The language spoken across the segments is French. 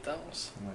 intense. Ouais.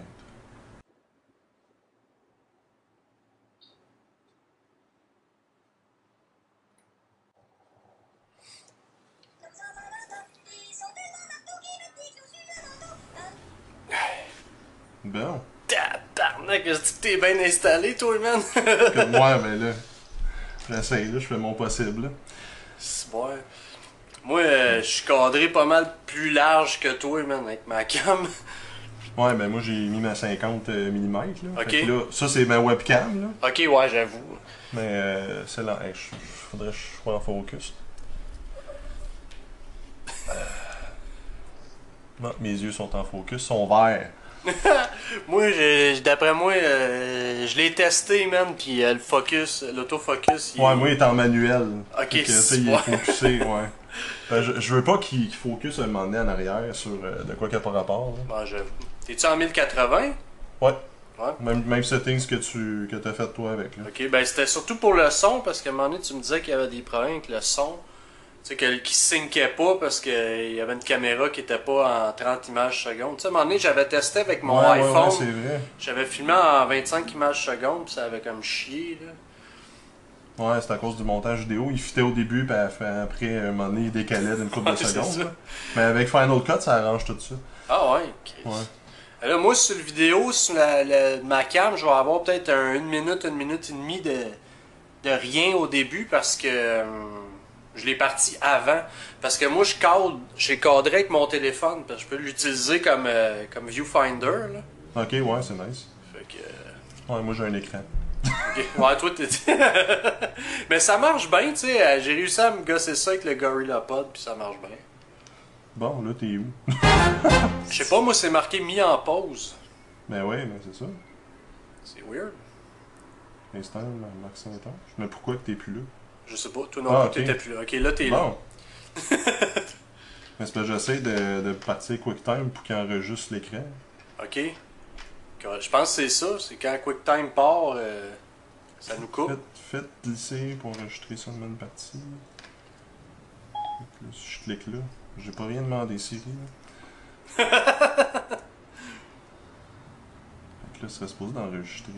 Bon. Tabarnak, est-ce que t'es bien installé, toi, man? Comme moi, mais là, j'essaie, là, je fais mon possible. Là. C'est bon. Moi, je suis cadré pas mal plus large que toi, man, avec ma cam. Ouais, ben moi j'ai mis ma 50 mm. Là. Ok. Fait que là, ça c'est ma webcam. Là. Ok, ouais, j'avoue. Mais c'est là. Hey, faudrait que je sois en focus. Non, mes yeux sont en focus, sont verts. Moi, d'après moi, je l'ai testé, man, pis le focus, l'autofocus, Ouais, moi il est en manuel. Ok, Fait que, tu sais, il est focusé, ouais. Ben, je veux pas qu'il focus un moment donné en arrière sur de quoi qu'il n'y a pas rapport. Là. Bon, j'avoue. T'es-tu en 1080? Ouais. Ouais. Même settings que t'as fait toi avec. Là. Ok, ben c'était surtout pour le son, parce qu'à un moment donné, tu me disais qu'il y avait des problèmes avec le son. Tu sais, qui syncait pas parce qu'il y avait une caméra qui était pas en 30 images secondes. Tu sais, à un moment donné, j'avais testé avec mon iPhone. Ouais, c'est vrai. J'avais filmé en 25 images secondes, puis ça avait comme chié, là. Ouais, c'est à cause du montage vidéo. Il fitait au début, puis après, un moment donné, il décalait d'une couple de Ouais, c'est secondes. ça. Là. Mais avec Final Cut, ça arrange tout ça. Ah ouais, Chris. Ouais. Là, moi, sur la vidéo, sur ma cam, je vais avoir peut-être une minute et demie de rien au début parce que je l'ai parti avant. Parce que moi, j'ai cadré avec mon téléphone, parce que je peux l'utiliser comme viewfinder, là. Ok, ouais, c'est nice. Fait que... Ouais, moi j'ai un écran. ok. Ouais, toi, t'es... Mais ça marche bien, tu sais. J'ai réussi à me gosser ça avec le Gorilla Pod, puis ça marche bien. Bon, là, t'es où? Je sais pas, moi, c'est marqué mis en pause. Ben ouais, mais c'est ça. C'est weird. Installe Marc Saint-Ange. Mais pourquoi que t'es plus là? Je sais pas, toi non plus, ok. t'étais plus là. Ok, là, t'es là. Bon. Mais c'est parce que j'essaie de partir QuickTime pour qu'il enregistre l'écran. Ok. Je pense que c'est ça. C'est quand QuickTime part, ça nous coupe. Faites glisser pour enregistrer ça de même partie. Là, si je clique là, j'ai pas rien demandé Siri. Là. Fait que là, ça serait supposé d'enregistrer.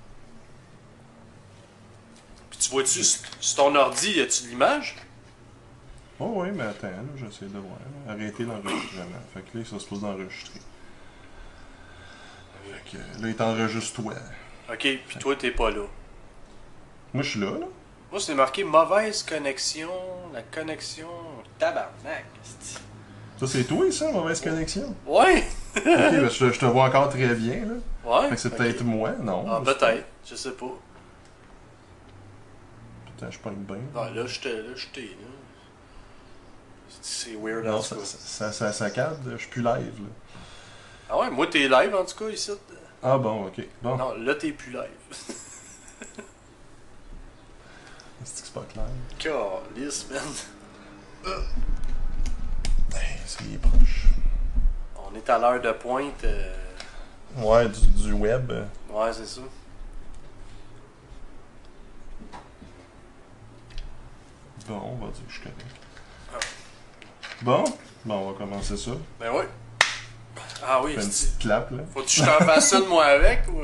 Puis tu vois-tu, sur ton ordi, y a-tu de l'image? Oh oui, mais attends, là, j'essaie de voir. Là. Arrêter l'enregistrement. Fait que là, ça se supposé d'enregistrer. Fait que là, il t'enregistre toi. Ok, puis toi, t'es pas là. Moi, je suis là, là. Moi, c'est marqué mauvaise connexion. La connexion. Tabarnak. c'est-tu. Ça, c'est toi, ça, mauvaise connexion? Ouais! Ok, ben, je te vois encore très bien, là. Ouais? Fait que c'est ok. peut-être moi, non? Ah, je sais peut-être. Je sais pas. pas. Putain, je pogne bien. Ah, là, je t'ai, là. C'est weird, en Non, tout cas. ça cadre, je suis plus live, là. Ah ouais, moi, t'es live, en tout cas, ici. Ah bon, ok. Bon, Non, là, t'es plus live. c'est que c'est pas clair. Calisse, man. Hey, c'est proche. On est à l'heure de pointe. Ouais, du web. Ouais, c'est ça. Bon, on va dire que je suis correct. Ah. Bon, on va commencer ça. Ben ouais. Ah oui, Fais une c'est... petite clap, là. Faut-tu que je t'en fasse une, moi, avec, ou...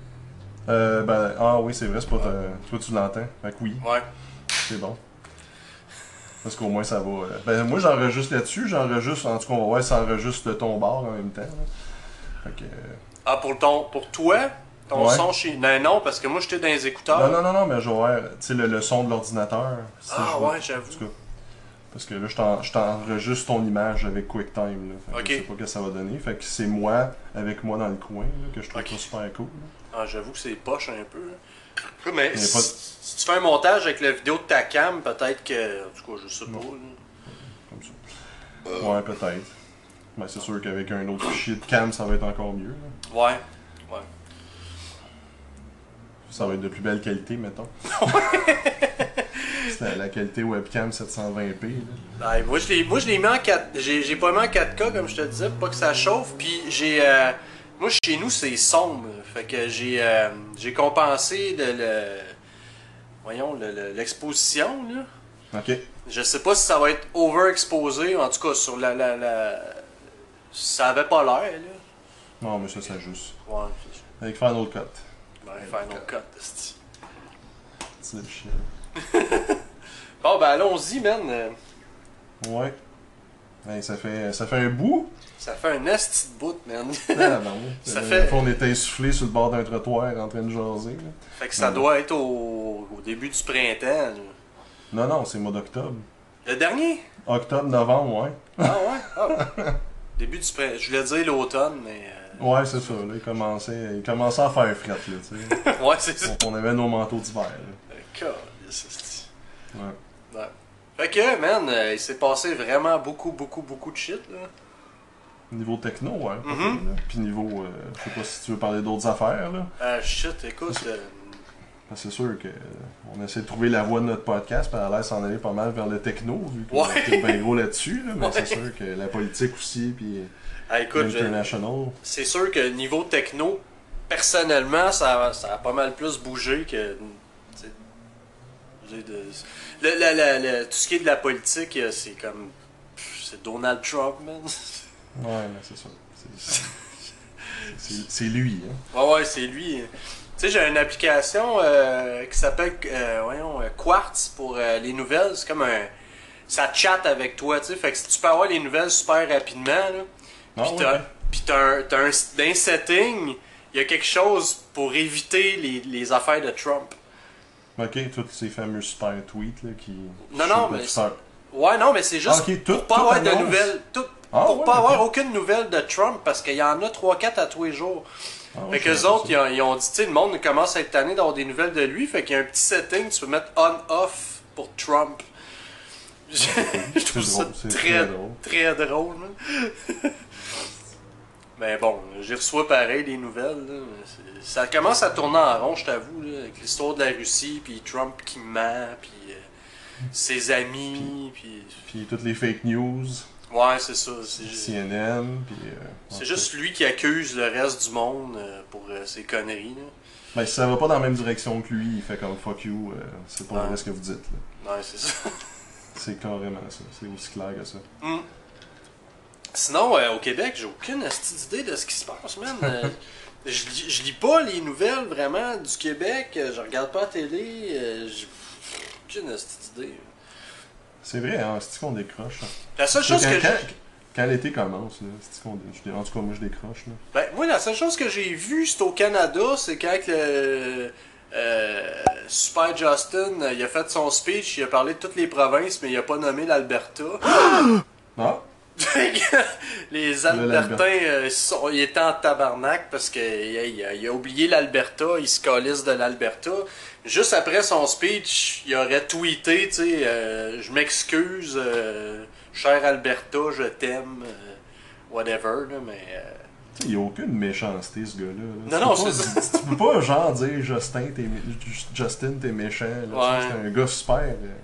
Ah oui, c'est vrai, c'est pas toi tu l'entends. Fait que oui, Ouais. c'est bon. Parce qu'au moins ça va. Ben moi j'enregistre là-dessus, en tout cas on va voir si ça enregistre de ton bar en même temps. Là. Fait que. Ah, pour toi, ton Ouais. son chez... Non, parce que moi, j'étais dans les écouteurs. Non, mais je vais voir, tu sais, le son de l'ordinateur. si Ah je veux. ouais, j'avoue. En tout cas, parce que là, je t'enregistre ton image avec QuickTime. Là. Fait que Ok. je sais pas ce que ça va donner. Fait que c'est moi, avec moi dans le coin, là, que je trouve Ok. ça super cool. Là. Ah, j'avoue que c'est poche un peu. Là. Mais Mais si, pas- si tu fais un montage avec la vidéo de ta cam, peut-être que... En tout cas, je sais pas. Non. Là. Comme ça. Ouais, peut-être. Mais c'est sûr qu'avec un autre fichier de cam, ça va être encore mieux. Là. Ouais. Ouais. Ça va être de plus belle qualité, mettons. C'est la qualité webcam 720p. Là. Ouais, moi, je l'ai mis en 4... J'ai pas mis en 4K, comme je te disais, pour pas que ça chauffe. Puis j'ai... moi, chez nous, c'est sombre. Fait que j'ai compensé l'exposition, là. Ok. Je sais pas si ça va être overexposé, en tout cas, sur ça avait pas l'air, là. Non, mais ça s'ajuste. Ouais, Avec Final Cut. Final Cut, c'est... C'est le chien. Bon, ben allons-y, man. Ouais. Hey, ça fait un bout. Ça fait un esti de bout, man. Ah non. Ça fait... On était essoufflés sur le bord d'un trottoir en train de jaser. Là. Fait que ça doit être au début du printemps. Là. Non, c'est mois d'octobre. Le dernier? Octobre, novembre, ouais. Ah ouais? Ah. Début du printemps. Je voulais dire l'automne, mais... Ouais, c'est ça. Là, il commençait à faire fret, là, tu sais. Ouais, c'est ça. On avait nos manteaux d'hiver. Ouais. Fait que, man, il s'est passé vraiment beaucoup de shit, là. Niveau techno, ouais. Mm-hmm. Puis niveau, je sais pas si tu veux parler d'autres affaires, là. Shit, écoute... C'est sûr que on essaie de trouver la voie de notre podcast, puis elle a l'air s'en aller pas mal vers le techno, vu qu'on est bien gros là-dessus, là, mais c'est sûr que la politique aussi, puis écoute, l'international. C'est sûr que niveau techno, personnellement, ça a pas mal plus bougé que... tout ce qui est de la politique, c'est comme... C'est Donald Trump, man. Ouais, mais c'est ça. C'est lui, hein. Ouais, c'est lui. Tu sais, j'ai une application qui s'appelle Quartz pour les nouvelles. C'est comme un... Ça chatte avec toi, tu sais. Fait que tu peux avoir les nouvelles super rapidement, là. Puis t'as un setting, il y a quelque chose pour éviter les affaires de Trump. Ok, tous ces fameux super tweets, là, qui... Non, mais... Ouais, non, mais c'est juste pour pas avoir de nouvelles... Pour pas avoir aucune nouvelle de Trump, parce qu'il y en a 3-4 à tous les jours. Fait qu'eux autres, ils ont dit, tu sais, le monde commence à être tanné d'avoir des nouvelles de lui, fait qu'il y a un petit setting, tu peux mettre on-off pour Trump. Je trouve ça très drôle. Mais bon, j'y reçois pareil des nouvelles. Là. Ça commence à tourner en rond, je t'avoue, là, avec l'histoire de la Russie, puis Trump qui ment, puis ses amis, puis toutes les fake news. Ouais, c'est ça. CNN, puis... c'est juste lui qui accuse le reste du monde pour ses conneries. Là. Ben, si ça va pas dans la même direction que lui, il fait comme fuck you, c'est pas vrai ce que vous dites. Là. Ouais, c'est ça. C'est carrément ça. C'est aussi clair que ça. Mm. Sinon, au Québec, j'ai aucune idée de ce qui se passe, man. Je lis pas les nouvelles vraiment du Québec, je regarde pas la télé, j'ai aucune idée. C'est vrai, hein, c'est qu'on décroche. Hein. La seule chose que quand l'été commence, là, en tout cas, moi je décroche. Là. Ben, moi, la seule chose que j'ai vue, c'est au Canada, c'est quand le Super Justin, il a fait son speech, il a parlé de toutes les provinces, mais il a pas nommé l'Alberta. Ah! Les Albertains, ils étaient en tabarnak parce qu'il a oublié l'Alberta, il se calisse de l'Alberta. Juste après son speech, il aurait tweeté, tu sais, je m'excuse, cher Alberta, je t'aime, whatever, là, mais... Il n'y a aucune méchanceté, ce gars-là. Non, c'est ça. Tu peux pas, genre, dire Justin, t'es méchant. Là, ouais. C'est un gars super.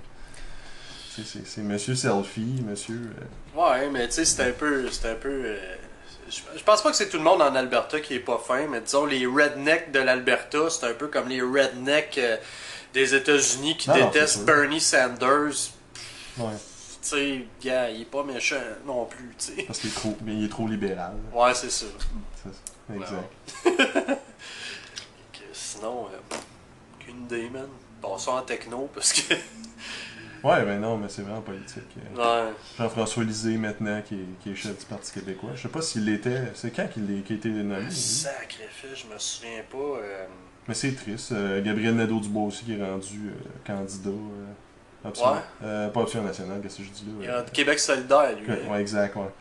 C'est Monsieur Selfie, Monsieur... Ouais, mais tu sais, c'est un peu... Je pense pas que c'est tout le monde en Alberta qui est pas fin, mais disons, les rednecks de l'Alberta, c'est un peu comme les rednecks des États-Unis qui détestent Bernie Sanders. Ouais. Tu sais, gars, il est pas méchant non plus, tu sais. Parce qu'il est trop libéral. Ouais, c'est ça. Exact. Sinon, aucune idée, man. Passons en techno, parce que... Ouais, ben non, mais c'est vraiment politique. Ouais. Jean-François Lisée, maintenant, qui est chef du Parti québécois. Je sais pas s'il l'était... C'est quand qu'il a été nommé? Sacrifice, je me souviens pas. Mais c'est triste. Gabriel Nadeau-Dubois aussi, qui est rendu candidat... option. Pas option nationale, qu'est-ce que je dis là? Il y a Québec solidaire, lui. Ouais, exact, ouais.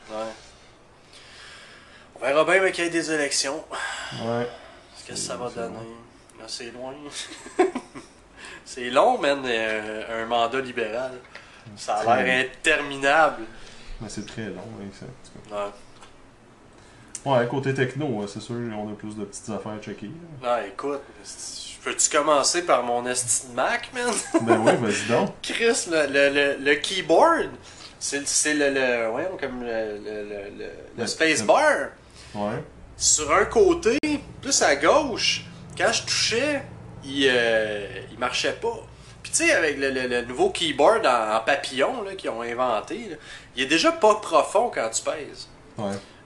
On verra bien qu'il y ait des élections. Ouais. Qu'est-ce que ça va donner? Là, c'est loin. C'est long, man, un mandat libéral. Ça a l'air interminable. Mais c'est très long, ça. Ouais. Ouais, côté techno, c'est sûr, on a plus de petites affaires à checker. Ouais, écoute, peux-tu commencer par mon esti de Mac, man? Ben oui, vas-y donc. Chris, le keyboard, c'est voyons, comme le spacebar. Ouais. Sur un côté, plus à gauche, quand je touchais, il marchait pas. Puis tu sais, avec le nouveau keyboard en papillon là, qu'ils ont inventé, là, il est déjà pas profond quand tu pèses. Ouais.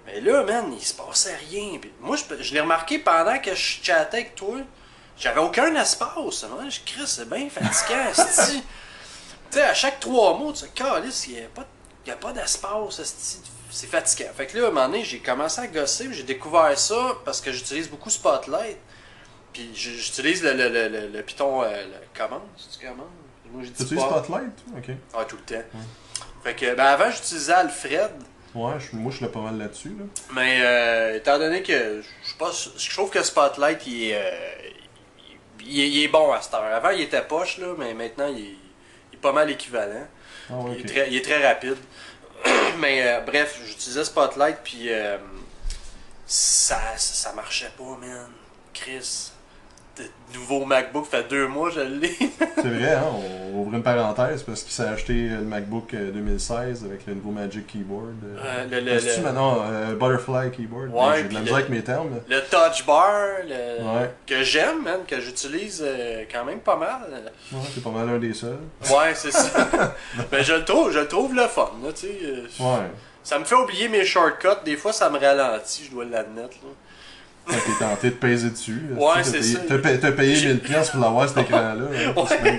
Mais là, man, il se passait rien. Puis moi, je l'ai remarqué pendant que je chattais avec toi. J'avais aucun espace. Moi, je crie, c'est bien fatigant, esti. Tu sais, à chaque 3 mots, tu sais, calisse, il n'y a pas d'espace, esti. C'est fatigant. Fait que là, à un moment donné, j'ai commencé à gosser, j'ai découvert ça parce que j'utilise beaucoup Spotlight. Puis j'utilise le Python, le commande, c'est-tu commande? Tu utilises Spotlight? Ok. Ah, tout le temps. Fait que, ben avant, j'utilisais Alfred. Ouais, moi je l'ai pas mal là-dessus. Là. Mais étant donné que je trouve que Spotlight, il est bon à cette heure. Avant, il était poche, là, mais maintenant, il est pas mal équivalent. Ah ouais, Il est très rapide. Mais bref, j'utilisais Spotlight, puis ça marchait pas, man. Chris. De nouveau MacBook, fait 2 mois, je l'ai. C'est vrai, hein, on ouvre une parenthèse parce qu'il s'est acheté le MacBook 2016 avec le nouveau Magic Keyboard. C'est-tu maintenant Butterfly Keyboard? Ouais, j'ai de la misère avec mes termes. Là. Le Touch Bar, ouais. que j'aime, man, que j'utilise quand même pas mal. Ouais, c'est pas mal un des seuls. Ouais, c'est ça. Mais je le trouve le fun, là, tu sais. Ouais. Ça me fait oublier mes shortcuts, des fois ça me ralentit, je dois l'admettre, là. T'es tenté de peser dessus. Ouais, c'est ça. T'as payé 1000$ pour l'avoir cet écran-là. Ouais.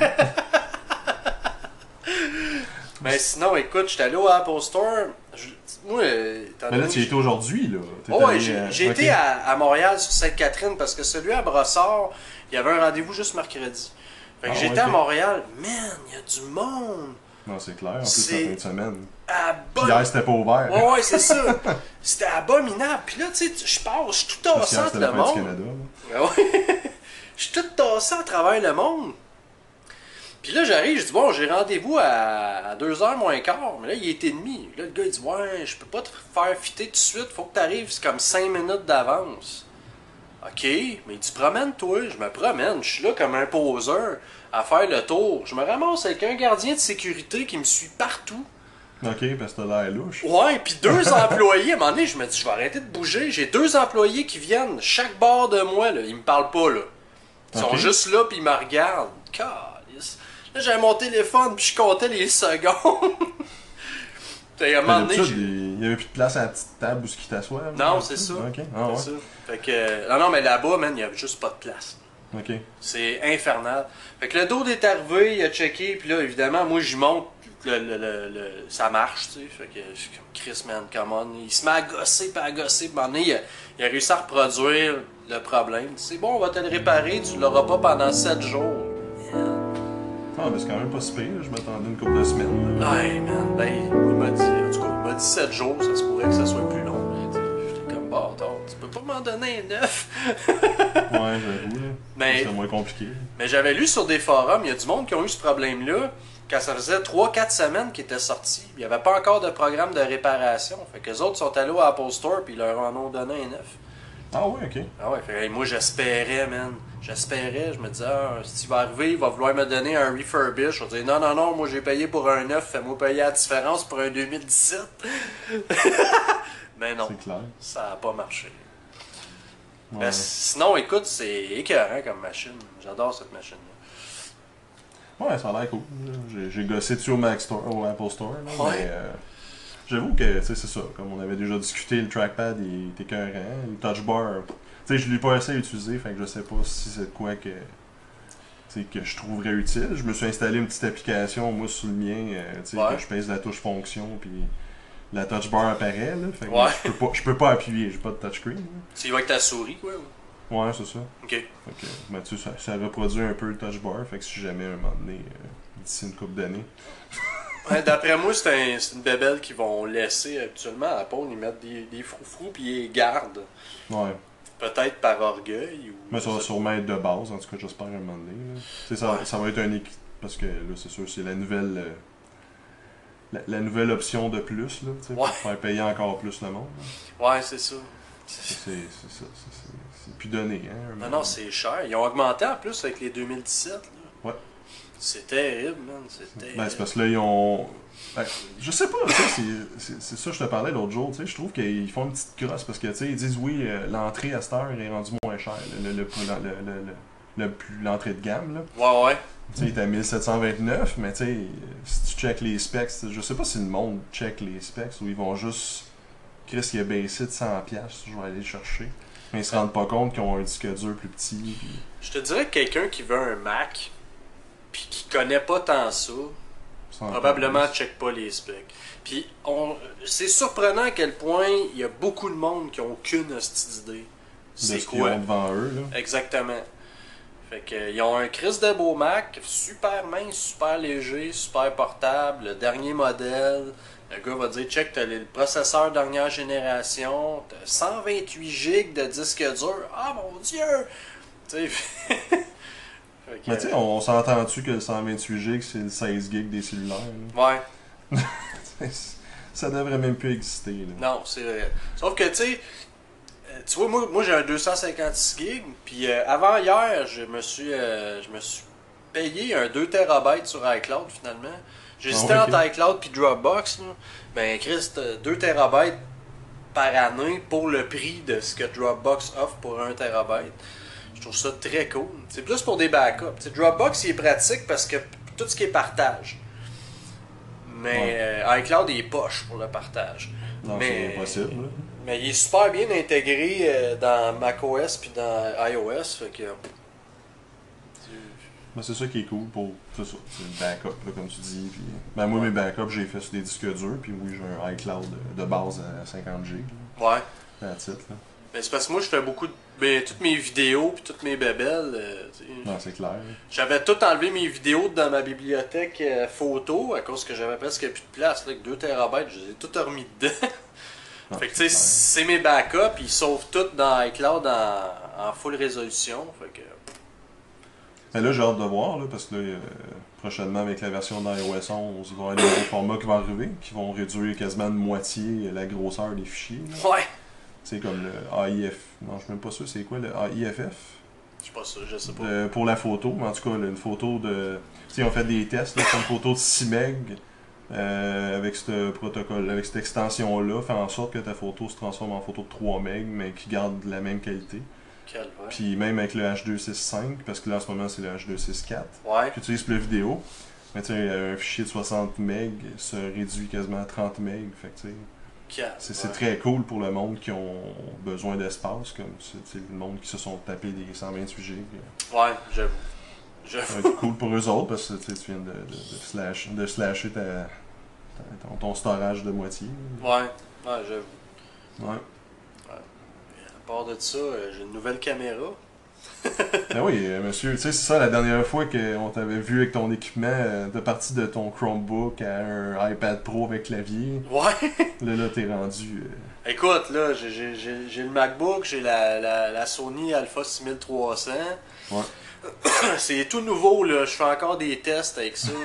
Mais sinon, écoute, j'étais allé au Apple Store. Moi, mais là, tu y étais aujourd'hui, là. Oh, ouais, j'ai été à Montréal sur Sainte-Catherine parce que celui à Brossard, il y avait un rendez-vous juste mercredi. Fait que j'étais à Montréal. Man, il y a du monde. Non, c'est clair. En plus, la fin de semaine. Hier, c'était pas ouvert. Ouais, c'est ça. C'était abominable. Puis là, tu sais, je suis tout tassé entre le monde. Canada, ouais. Je suis tout tassé à travers le monde. Puis là, j'arrive, je dis, bon, j'ai rendez-vous à 2h moins quart. Mais là, il est 1h30. Là, le gars, il dit, ouais, je peux pas te faire fitter tout de suite. Faut que tu arrives, c'est comme 5 minutes d'avance. OK, mais tu promènes-toi. Je me promène. Je suis là comme un poseur à faire le tour. Je me ramasse avec un gardien de sécurité qui me suit partout. OK, parce que t'as l'air louche. Ouais, puis 2 employés. À un moment donné, je me dis, je vais arrêter de bouger. J'ai 2 employés qui viennent chaque bord de moi. Là. Ils me parlent pas, là. Ils sont juste là, puis ils me regardent. Calice. Là, j'avais mon téléphone, puis je comptais les secondes. À un moment donné, il y avait plus de place à la petite table où il t'assoit. Non, c'est ça. OK. Ah, ouais. C'est ça. Fait que, non, mais là-bas, man, il y avait juste pas de place. OK. C'est infernal. Fait que le dos est arrivé, il a checké, puis là, évidemment, moi, j'y monte, ça marche, tu sais. Fait que je suis comme Chris, man, come on. Il se met à gosser, puis à gosser. Puis à un moment donné, il a réussi à reproduire le problème. C'est bon, on va te le réparer, tu l'auras pas pendant 7 jours. Ah, mais c'est quand même pas si pire, je m'attendais une couple de semaines. Là. Ouais, man, ben, il m'a dit, en tout cas, il m'a dit 7 jours, ça se pourrait que ça soit plus long. J'étais comme bâtard, tu peux pas m'en donner un 9. Ouais, j'avoue, là. Mais, c'est moins compliqué. Mais j'avais lu sur des forums, il y a du monde qui ont eu ce problème-là, quand ça faisait 3-4 semaines qu'il était sorti. Il n'y avait pas encore de programme de réparation. Fait que les autres sont allés au Apple Store puis ils leur en ont donné un 9. Ah ouais, ok. Ah ouais, fait, moi j'espérais, man. J'espérais, je me disais, si il va arriver, il va vouloir me donner un refurbish. Je vais dire, non, moi j'ai payé pour un 9, fais-moi payer la différence pour un 2017. Mais non, c'est clair. Ça n'a pas marché. Ouais. Ben, sinon, écoute, c'est écœurant comme machine. J'adore cette machine-là. Ouais, ça a l'air cool. J'ai gossé dessus au Mac Store, au Apple Store. Là, ouais. Mais j'avoue que c'est ça. Comme on avait déjà discuté, le trackpad il est écœurant. Le touch bar, je l'ai pas assez utilisé, fait que je sais pas si c'est de quoi que je trouverais utile. Je me suis installé une petite application, moi, sur le mien, que je pèse la touche fonction, puis la touch bar apparaît. Là, fait que je peux pas appuyer, j'ai pas de touchscreen. Tu y vas avec ta souris, quoi? Ouais, c'est ça. Ok. Fait que, ben, ça reproduit un peu le touch bar, fait que si jamais, à un moment donné, d'ici une couple d'années... Ouais, d'après moi, c'est une bébelle qu'ils vont laisser habituellement à Apple. Ils mettent des froufrous puis ils les gardent. Ouais. Peut-être par orgueil. Ou mais ça va sûrement être de base, en tout cas, j'espère à un moment donné. Ça va être un équilibre. Parce que là, c'est sûr, c'est la nouvelle. La nouvelle option de plus, là, pour faire payer encore plus le monde. Là. Ouais, c'est ça. C'est ça. C'est plus donné, hein. Non, c'est cher. Ils ont augmenté en plus avec les 2017. Là. Ouais. C'est terrible, man. Ben, c'est parce que là, ils ont. Ben, je sais pas, c'est ça que je te parlais l'autre jour. Je trouve qu'ils font une petite crosse parce que ils disent oui, l'entrée à cette heure est rendue moins chère. L'entrée de gamme. Là. Ouais. Il est à 1729, mais si tu checkes les specs, je sais pas si le monde check les specs ou ils vont juste Chris, il a baissé de 100$, je vais aller le chercher. Mais ils se rendent pas compte qu'ils ont un disque dur plus petit. Puis... Je te dirais que quelqu'un qui veut un Mac, puis qui connaît pas tant ça, probablement check pas les specs. Puis c'est surprenant à quel point il y a beaucoup de monde qui ont aucune hostie d'idée. C'est ce qu'ils ont devant eux. Là. Exactement. Fait que, ils ont un Chris de beau Mac, super mince, super léger, super portable, le dernier modèle. Le gars va dire check, t'as le processeur dernière génération, t'as 128 GB de disque dur. Ah mon dieu! Tu sais. Mais tu sais, on s'entend-tu que le 128 GB c'est le 16 GB des cellulaires? Là? Ouais. Ça devrait même plus exister. Là. Non, c'est vrai. Sauf que tu vois, moi j'ai un 256 GB, puis avant hier, je me suis payé un 2 TB sur iCloud finalement. J'hésitais entre iCloud puis Dropbox. Là. Ben, Chris, 2 TB par année pour le prix de ce que Dropbox offre pour 1 TB. Je trouve ça très cool. C'est plus pour des backups. T'sais, Dropbox, il est pratique parce que tout ce qui est partage. Mais iCloud, il est poche pour le partage. Non, c'est impossible. Là. Mais il est super bien intégré dans macOS puis dans iOS. Fait que... Mais c'est ça qui est cool pour c'est ça, c'est le backup, là, comme tu dis. Puis, ben moi, mes backups, j'ai fait sur des disques durs, puis oui, j'ai un iCloud de base à 50 GB. Ouais. That's it, là. Ben, c'est parce que moi, je fais beaucoup de. Ben, toutes mes vidéos puis toutes mes bébelles. Non, c'est clair. J'avais tout enlevé mes vidéos dans ma bibliothèque photo à cause que j'avais presque plus de place. Là, avec 2 TB, je les ai tout remis dedans. Non, fait que tu sais, c'est mes backups, ils sauvent tout dans iCloud en full résolution. Fait que. Mais là, j'ai hâte de voir, là, parce que là, prochainement, avec la version d'iOS 11, il va y avoir des nouveaux formats qui vont arriver, qui vont réduire quasiment de moitié la grosseur des fichiers. Là. Ouais! C'est comme le AIF. Non, je suis même pas sûr, c'est quoi le AIFF? Je suis pas sûr, je sais pas. Pour la photo, mais en tout cas, là, une photo de. Tu sais, on fait des tests, là, c'est une photo de 6 MB avec ce protocole, avec cette extension-là, fait en sorte que ta photo se transforme en photo de 3 MB, mais qui garde la même qualité. Puis même avec le H265, parce que là en ce moment c'est le H264, ouais. que tu utilises pour la vidéo, mais tu sais, un fichier de 60 MB se réduit quasiment à 30 MB. Fait que tu sais, c'est très cool pour le monde qui ont besoin d'espace, comme c'est le monde qui se sont tapés des 128 GB. Ouais, j'avoue. Ça va être cool pour eux autres parce que tu viens de slasher ton storage de moitié. Ouais, j'avoue. Ouais. À part de ça, j'ai une nouvelle caméra. Ben oui, monsieur, tu sais, c'est ça, la dernière fois qu'on t'avait vu avec ton équipement, de partie de ton Chromebook à un iPad Pro avec clavier. Ouais! Là, t'es rendu... Écoute, là, j'ai le MacBook, j'ai la Sony Alpha 6300. Ouais. C'est tout nouveau, là, je fais encore des tests avec ça.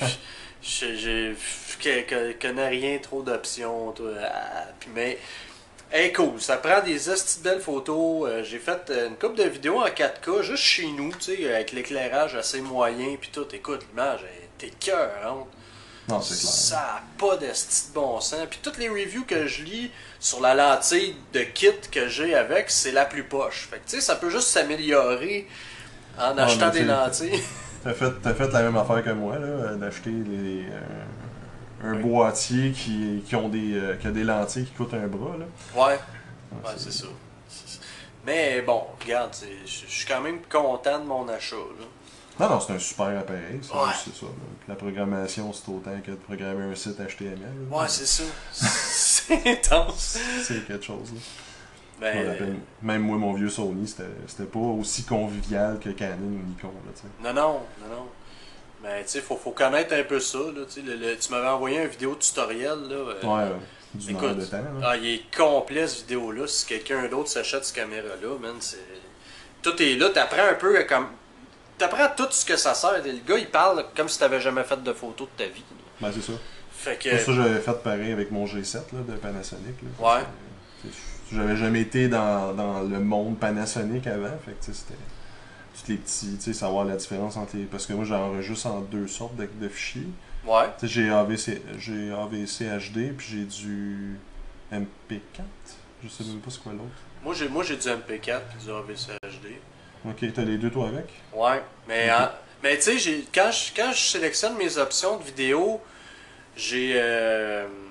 Je connais rien, trop d'options. Mais... Hey, cool, ça prend des hosties de belles photos. J'ai fait une couple de vidéos en 4K juste chez nous, tu sais, avec l'éclairage assez moyen puis tout. Écoute, l'image est écœurante. Non, c'est clair. Ça n'a pas d'hostie de bon sens. Puis toutes les reviews que je lis sur la lentille de kit que j'ai avec, c'est la plus poche. Fait que tu sais, ça peut juste s'améliorer en achetant des lentilles. T'as fait la même affaire que moi, là, d'acheter un boîtier qui a des lentilles qui coûtent un bras. Là. Ouais, c'est ça. Mais bon, regarde, je suis quand même content de mon achat. Là. Non, c'est un super appareil, ça, ouais. C'est ça. Là. La programmation, c'est autant que de programmer un site HTML. Là. Ouais, c'est ça. C'est intense. C'est quelque chose. Là. Ben, même moi, mon vieux Sony, c'était pas aussi convivial que Canon ou Nikon. Là, non. Mais tu sais, faut connaître un peu ça. Là, tu m'avais envoyé une vidéo tutoriel. Là, d'une heure de temps. Là. Il est complet cette vidéo-là. Si quelqu'un d'autre s'achète cette caméra-là, man, tout est là. T'apprends un peu comme. T'apprends tout ce que ça sert. Le gars, il parle comme si t'avais jamais fait de photos de ta vie. Là. Ben, c'est ça. Fait que... Pour ça, j'avais fait pareil avec mon G7 là, de Panasonic. Là, ouais. J'avais jamais été dans le monde Panasonic avant. Fait que c'était. Tous les petits, tu sais, savoir la différence entre les... Parce que moi, j'enregistre en deux sortes de fichiers. Ouais. Tu sais, j'ai AVC HD, puis j'ai du MP4. Je sais même pas c'est quoi l'autre. Moi, j'ai du MP4 puis du AVC HD. Ok, t'as les deux, toi, avec? Ouais, mais, okay. Mais tu sais, quand je sélectionne mes options de vidéo, j'ai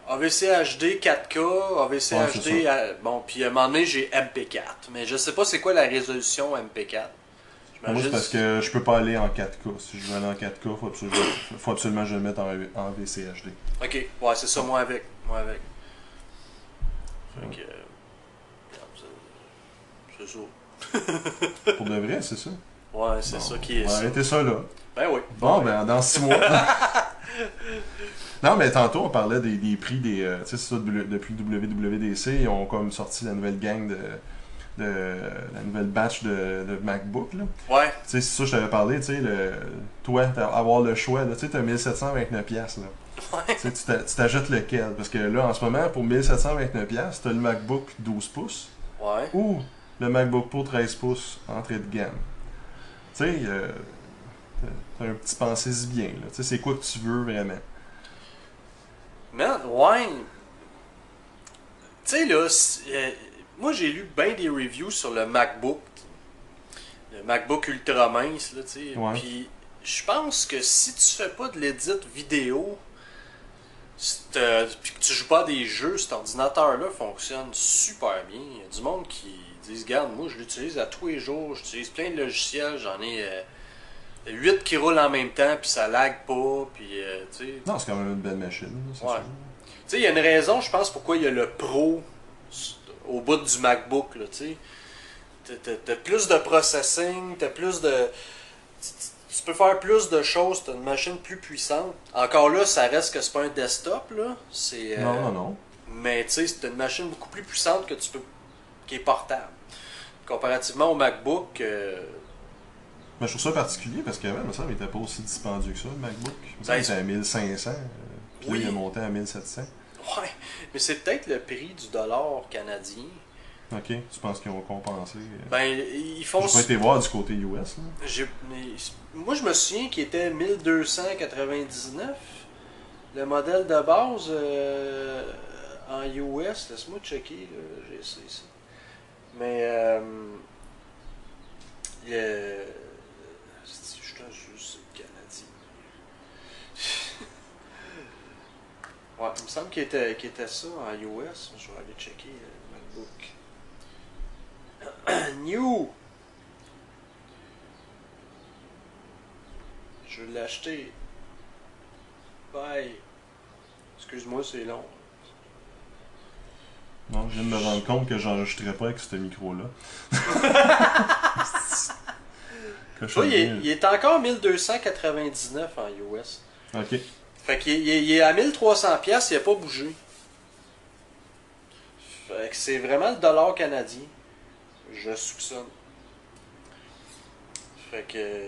AVC HD 4K, AVC Ouais, HD, bon, puis à un moment donné, j'ai MP4. Mais je sais pas c'est quoi la résolution MP4. Moi, c'est parce que je peux pas aller en 4K. Si je veux aller en 4K, faut absolument que je le mette en VCHD. Ok, ouais, c'est ça, moi avec. Moi avec. Fait que. C'est ça. Pour de vrai, c'est ça. Ouais, c'est Bon, ça qui est on va ça. arrêter ça là. Ben oui. Bon, ben dans 6 mois. Non, mais tantôt, on parlait des prix des. Tu sais, c'est ça, depuis le WWDC, ils ont comme sorti la nouvelle gang la nouvelle batch de MacBook. Là. Ouais. Tu sais, c'est ça, je t'avais parlé, tu sais, toi, avoir le choix, là, tu sais, t'as 1729$. Là. Ouais. Tu sais, tu t'ajoutes lequel? Parce que là, en ce moment, pour 1729$, t'as le MacBook 12 pouces Ouais. ou le MacBook Pro 13 pouces entrée de gamme. Tu sais, t'as un petit pensée bien, là. Tu sais, c'est quoi que tu veux vraiment? Man, ouais. Tu sais, là, moi j'ai lu bien des reviews sur le MacBook. Le MacBook ultra mince, là, tu sais. Ouais. Puis je pense que si tu fais pas de l'édit vidéo, puis que tu joues pas à des jeux, cet ordinateur-là fonctionne super bien. Il y a du monde qui disent, regarde, moi je l'utilise à tous les jours, j'utilise plein de logiciels, j'en ai 8 qui roulent en même temps, puis ça lag pas, puis tu sais. Non, c'est quand même une belle machine, là, c'est Ouais. sûr. Tu sais, il y a une raison, je pense, pourquoi il y a le Pro au bout du MacBook, là, tu sais. T'as plus de processing, t'as plus de... Tu peux faire plus de choses, t'as une machine plus puissante. Encore là, ça reste que c'est pas un desktop, là. C'est, Non. mais tu sais, c'est une machine beaucoup plus puissante que tu peux... qui est portable. Comparativement au MacBook... Mais je trouve ça particulier parce qu'avant, il me semble qu'il n'était pas aussi dispendieux que ça, le MacBook. Il me semble Ben, qu'il était à 1500, puis oui. là, il est monté à 1700. Ouais, mais c'est peut-être le prix du dollar canadien. Ok, tu penses qu'ils ont compensé? Ben, ils font... J'ai pas été voir du côté US, là. Moi, je me souviens qu'il était 1299, le modèle de base en US. Laisse-moi checker, là, j'ai essayé ça. Mais, je suis canadien. Ouais, il me semble qu'il était ça en US. Je vais aller checker le MacBook. New! Je vais l'acheter. Bye. Excuse-moi, c'est long. Non, je viens de me rendre compte que j'enregistrais pas avec ce micro-là. Tu vois, il est encore 1299 en US. Ok. Fait qu'il est à 1300$, il n'a pas bougé. Fait que c'est vraiment le dollar canadien. Je soupçonne. Fait que...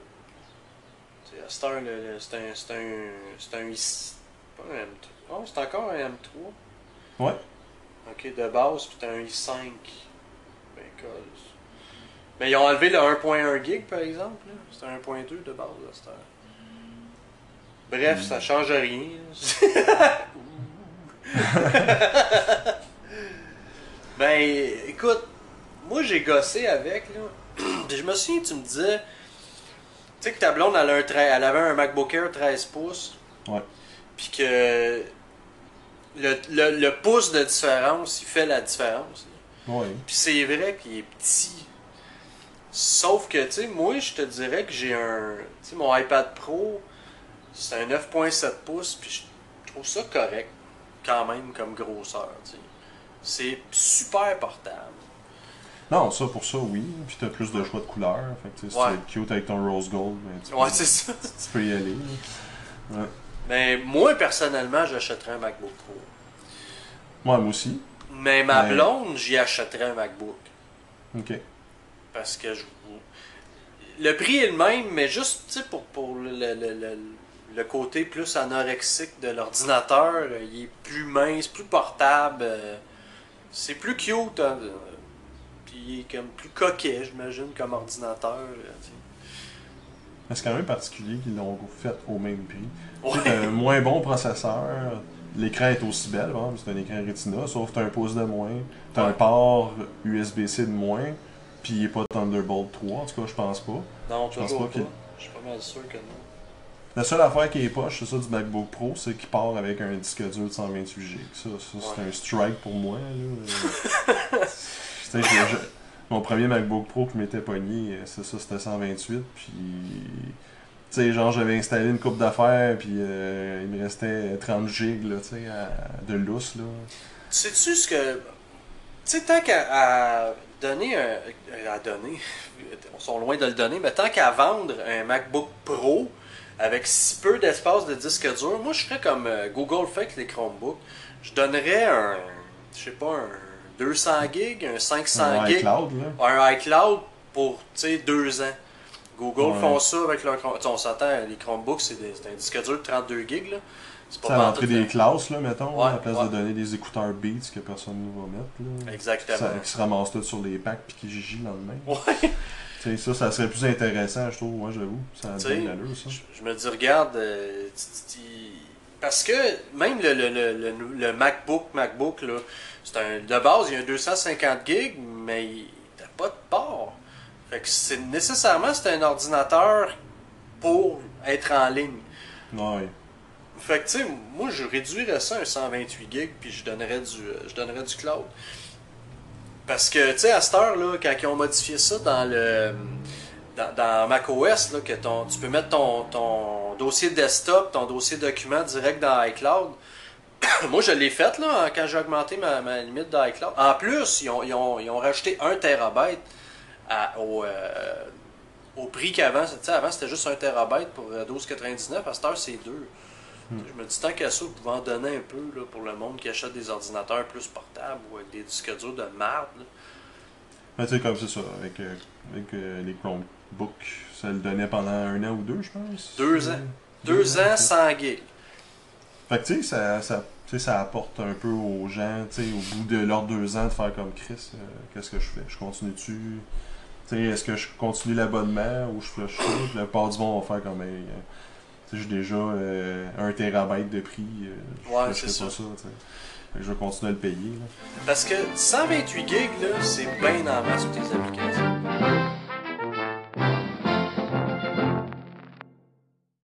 À cette heure, c'est un pas un M3. Oh, c'est encore un M3. Ouais. Ok, de base, puis t'as un i5. Ben, cause. Mais ils ont enlevé le 1.1 gig, par exemple. C'est un 1.2 de base, à cette heure. Bref, ça change rien. Ben, écoute, moi j'ai gossé avec, là. Puis je me souviens, tu me disais... Tu sais que ta blonde, elle avait un MacBook Air 13 pouces. Ouais. Puis que le pouce de différence, il fait la différence. Ouais. Puis c'est vrai qu'il est petit. Sauf que, tu sais, moi, je te dirais que j'ai un... Tu sais, mon iPad Pro, c'est un 9.7 pouces, puis je trouve ça correct, quand même, comme grosseur, tu sais. C'est super portable. Non, ça pour ça, oui. Puis t'as plus de choix de couleurs. Fait que, si tu veux être cute avec ton rose gold, ben, Ouais, c'est ça. tu peux y aller. Là. Ouais. Mais moi, personnellement, j'achèterais un MacBook Pro. Moi aussi. Mais ma blonde, j'y achèterais un MacBook. Ok. Parce que le prix est le même, mais juste pour le côté plus anorexique de l'ordinateur, il est plus mince, plus portable. C'est plus cute. Hein, puis il est comme plus coquet, j'imagine, comme ordinateur. Mais c'est quand même particulier qu'ils l'ont fait au même prix. Ouais. Tu sais, t'as un moins bon processeur, l'écran est aussi belle, hein, c'est un écran Retina, sauf que t'as un pouce de moins, t'as un port USB-C de moins, puis il n'est pas Thunderbolt 3, en tout cas je pense pas. Non, Je pense toujours pas pas. Je suis pas mal sûr que non. La seule affaire qui est poche, c'est ça du MacBook Pro, c'est qu'il part avec un disque dur de 128 GB. Ça c'est un strike pour moi. Là. Tu sais, mon premier MacBook Pro que je m'étais pogné, c'est ça, c'était 128. Puis, tu sais, genre, j'avais installé une coupe d'affaires, puis il me restait 30 GB, là, tu sais, de lousse, là. Sais-tu ce que. Tu sais, tant qu'à donner un. À donner. On sont loin de le donner, mais tant qu'à vendre un MacBook Pro avec si peu d'espace de disque dur, moi je ferais comme Google fait avec les Chromebooks. Je donnerais un. Je sais pas, un 200 gigs, un 500 Un gigs. iCloud, là. Un iCloud pour, tu sais, 2 ans. Google Ouais. font ça avec leur. On s'entend, les Chromebooks, c'est un disque dur de 32 gigs, là. C'est Tu sais, à pas l'entrée des classes, là, mettons, Ouais, à la place ouais. de donner des écouteurs Beats que personne ne va mettre, là. Exactement. Qui se ramassent tous sur les packs puis qui gigent le lendemain. Ouais. Tu sais, ça serait plus intéressant, je trouve, moi, j'avoue. Ça a Tu sais, bien l'allure, ça. je me dis, regarde, parce que même le MacBook, là, de base, il y a un 250 gigs, mais il n'a pas de port. Fait que c'est un ordinateur pour être en ligne. Ouais. Fait que, tu sais, moi, je réduirais ça à un 128 gigs, puis je donnerais du cloud. Parce que, tu sais, à cette heure, là, quand ils ont modifié ça dans macOS, là, que tu peux mettre ton dossier desktop, ton dossier document direct dans iCloud. Moi, je l'ai fait là, quand j'ai augmenté ma limite d'iCloud. En plus, ils ont rajouté 1 TB au prix qu'avant. Tu sais, avant, c'était juste 1 TB pour 12,99. À cette heure, c'est 2. Je me dis, tant qu'à ça, vous pouvez en donner un peu là, pour le monde qui achète des ordinateurs plus portables ou avec des disques durs de marde. Là. Mais tu sais, comme c'est ça, avec les Chromebooks, ça le donnait pendant 1 an ou 2, je pense. 2 ans. 2 2 ans, ans, 100 gigs. Fait que tu sais, tu sais, ça apporte un peu aux gens, tu sais, au bout de leurs 2 ans, de faire comme Chris, qu'est-ce que je fais? Je continue-tu? Tu sais, est-ce que je continue l'abonnement ou je flush ça? Puis la part du monde va faire comme, hey, tu sais, j'ai déjà 1 TB de prix, Ouais, je c'est fais pas ça, tu sais. Fait que je vais continuer à le payer, là. Parce que 128 gigs, là, c'est bien en masse pour tes applications.